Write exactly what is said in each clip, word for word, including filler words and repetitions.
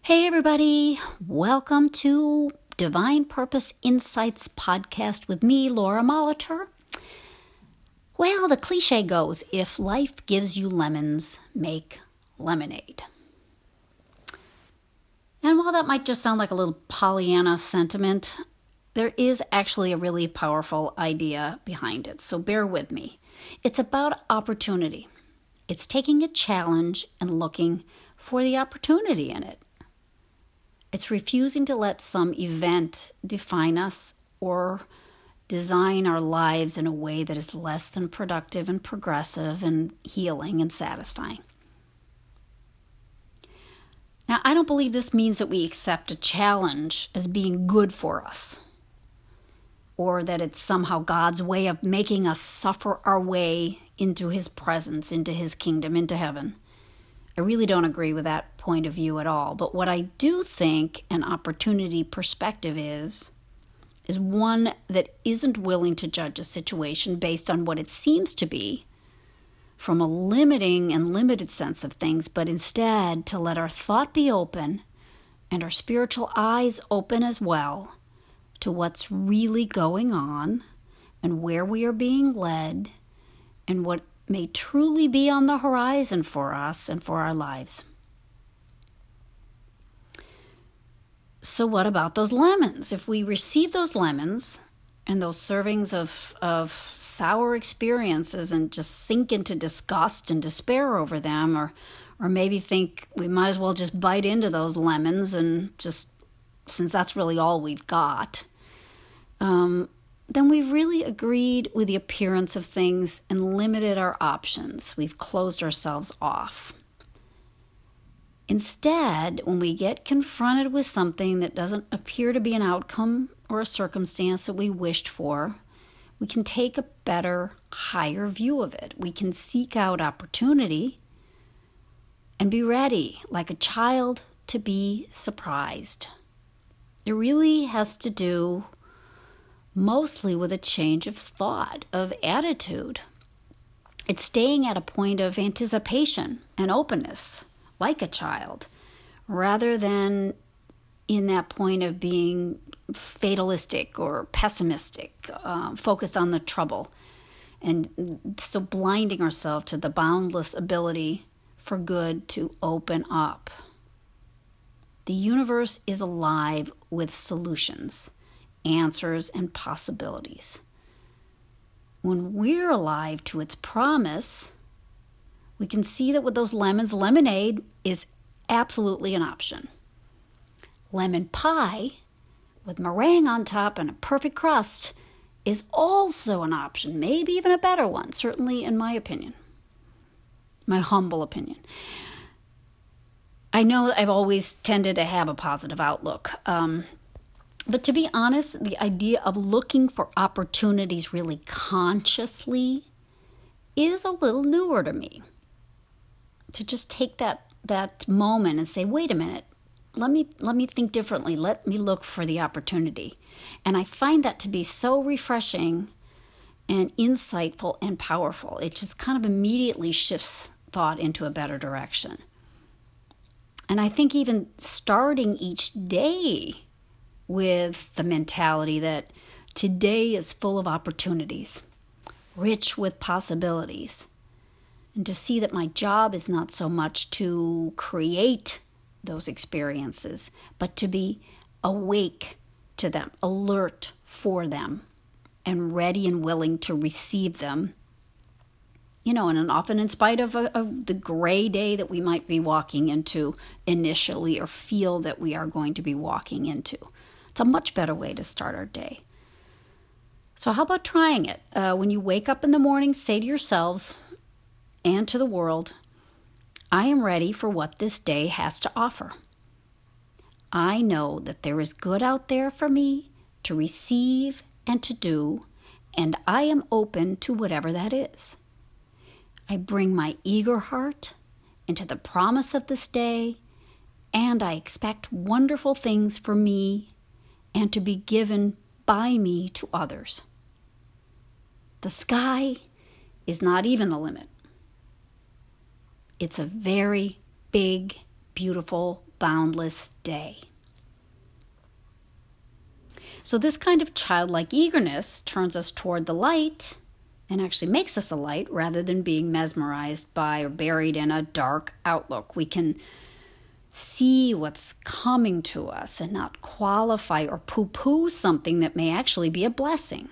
Hey everybody, welcome to Divine Purpose Insights podcast with me, Laura Molitor. Well, the cliche goes, if life gives you lemons, make lemonade. And while that might just sound like a little Pollyanna sentiment, there is actually a really powerful idea behind it, so bear with me. It's about opportunity. It's taking a challenge and looking for the opportunity in it. It's refusing to let some event define us or design our lives in a way that is less than productive and progressive and healing and satisfying. Now, I don't believe this means that we accept a challenge as being good for us, or that it's somehow God's way of making us suffer our way into His presence, into His kingdom, into heaven. I really don't agree with that point of view at all. But what I do think an opportunity perspective is, is one that isn't willing to judge a situation based on what it seems to be from a limiting and limited sense of things, but instead to let our thought be open and our spiritual eyes open as well to what's really going on and where we are being led and what may truly be on the horizon for us and for our lives. So what about those lemons? If we receive those lemons and those servings of, of sour experiences and just sink into disgust and despair over them, or or maybe think we might as well just bite into those lemons and just, since that's really all we've got, um, then we've really agreed with the appearance of things and limited our options. We've closed ourselves off. Instead, when we get confronted with something that doesn't appear to be an outcome or a circumstance that we wished for, we can take a better, higher view of it. We can seek out opportunity and be ready, like a child, to be surprised. It really has to do mostly with a change of thought, of attitude. It's staying at a point of anticipation and openness, like a child, rather than in that point of being fatalistic or pessimistic, uh, focused on the trouble, and so blinding ourselves to the boundless ability for good to open up. The universe is alive with solutions, answers, and possibilities. When we're alive to its promise, we can see that with those lemons, lemonade is absolutely an option. Lemon pie with meringue on top and a perfect crust is also an option, maybe even a better one, certainly in my opinion, my humble opinion. I know I've always tended to have a positive outlook, um, But to be honest, the idea of looking for opportunities really consciously is a little newer to me. To just take that that moment and say, wait a minute, let me let me think differently. Let me look for the opportunity. And I find that to be so refreshing and insightful and powerful. It just kind of immediately shifts thought into a better direction. And I think even starting each day with the mentality that today is full of opportunities, rich with possibilities, and to see that my job is not so much to create those experiences, but to be awake to them, alert for them, and ready and willing to receive them. You know, and often in spite of, a, of the gray day that we might be walking into initially, or feel that we are going to be walking into. It's a much better way to start our day. So how about trying it? Uh, when you wake up in the morning, say to yourselves and to the world, I am ready for what this day has to offer. I know that there is good out there for me to receive and to do, and I am open to whatever that is. I bring my eager heart into the promise of this day, and I expect wonderful things for me and to be given by me to others. The sky is not even the limit. It's a very big, beautiful boundless day. So this kind of childlike eagerness turns us toward the light and actually makes us a light rather than being mesmerized by or buried in a dark outlook. We can see what's coming to us and not qualify or poo-poo something that may actually be a blessing.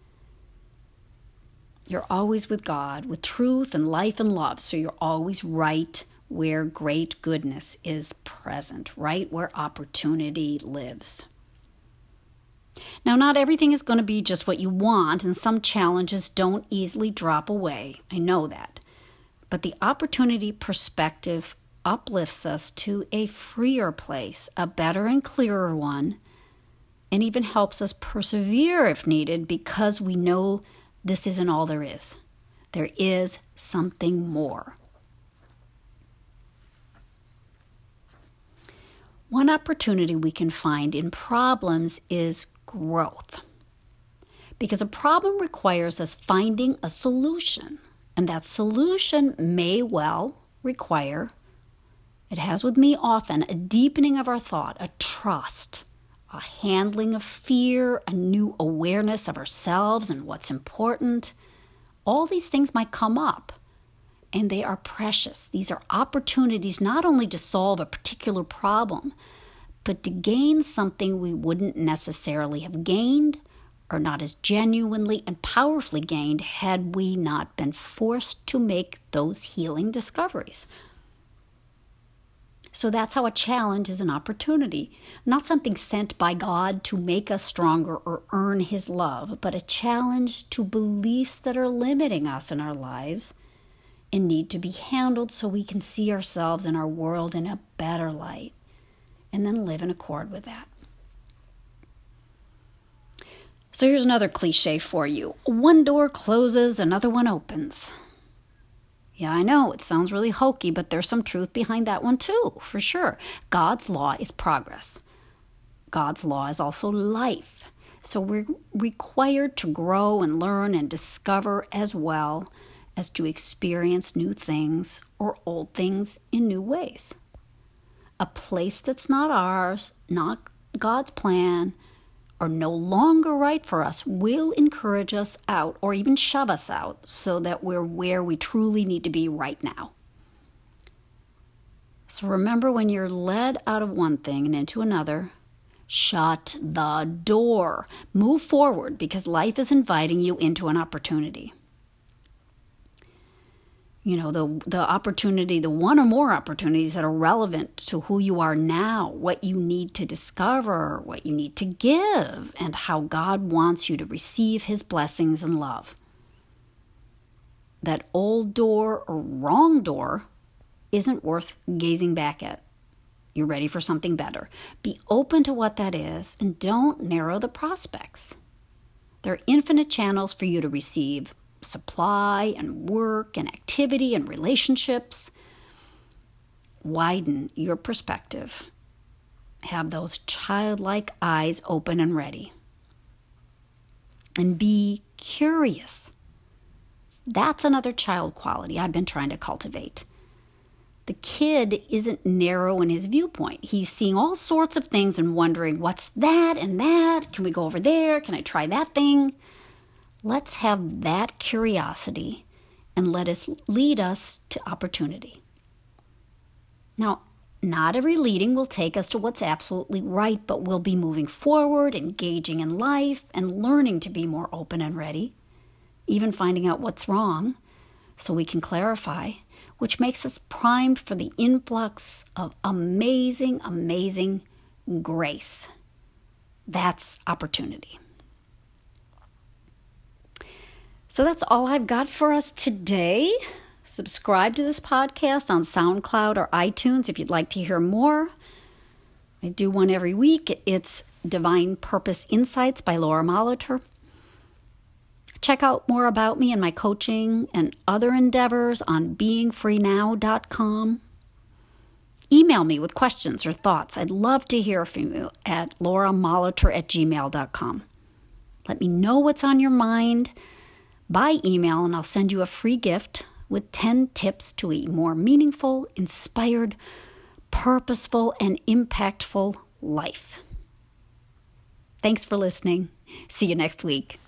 You're always with God, with truth and life and love, so you're always right where great goodness is present, right where opportunity lives. Now, not everything is going to be just what you want, and some challenges don't easily drop away. I know that. But the opportunity perspective uplifts us to a freer place, a better and clearer one, and even helps us persevere if needed because we know this isn't all there is. There is something more. One opportunity we can find in problems is growth. Because a problem requires us finding a solution, and that solution may well require, it has with me often, a deepening of our thought, a trust, a handling of fear, a new awareness of ourselves and what's important. All these things might come up, and they are precious. These are opportunities not only to solve a particular problem, but to gain something we wouldn't necessarily have gained or not as genuinely and powerfully gained had we not been forced to make those healing discoveries. So that's how a challenge is an opportunity, not something sent by God to make us stronger or earn His love, but a challenge to beliefs that are limiting us in our lives and need to be handled so we can see ourselves and our world in a better light and then live in accord with that. So here's another cliche for you. One door closes, another one opens. Yeah, I know, it sounds really hokey, but there's some truth behind that one too, for sure. God's law is progress. God's law is also life. So we're required to grow and learn and discover as well as to experience new things or old things in new ways. A place that's not ours, not God's plan, or no longer right for us will encourage us out or even shove us out so that we're where we truly need to be right now. So remember, when you're led out of one thing and into another, shut the door. Move forward because life is inviting you into an opportunity. You know, the the opportunity, the one or more opportunities that are relevant to who you are now, what you need to discover, what you need to give, and how God wants you to receive His blessings and love. That old door or wrong door isn't worth gazing back at. You're ready for something better. Be open to what that is and don't narrow the prospects. There are infinite channels for you to receive supply and work and activity and relationships. Widen your perspective. Have those childlike eyes open and ready. And be curious. That's another child quality I've been trying to cultivate. The kid isn't narrow in his viewpoint. He's seeing all sorts of things and wondering, what's that and that? Can we go over there? Can I try that thing? Let's have that curiosity and let us lead us to opportunity. Now, not every leading will take us to what's absolutely right, but we'll be moving forward, engaging in life, and learning to be more open and ready, even finding out what's wrong so we can clarify, which makes us primed for the influx of amazing, amazing grace. That's opportunity. So that's all I've got for us today. Subscribe to this podcast on SoundCloud or iTunes if you'd like to hear more. I do one every week. It's Divine Purpose Insights by Laura Molitor. Check out more about me and my coaching and other endeavors on being free now dot com. Email me with questions or thoughts. I'd love to hear from you at laura molitor at gmail dot com. Let me know what's on your mind by email, and I'll send you a free gift with ten tips to a more meaningful, inspired, purposeful, and impactful life. Thanks for listening. See you next week.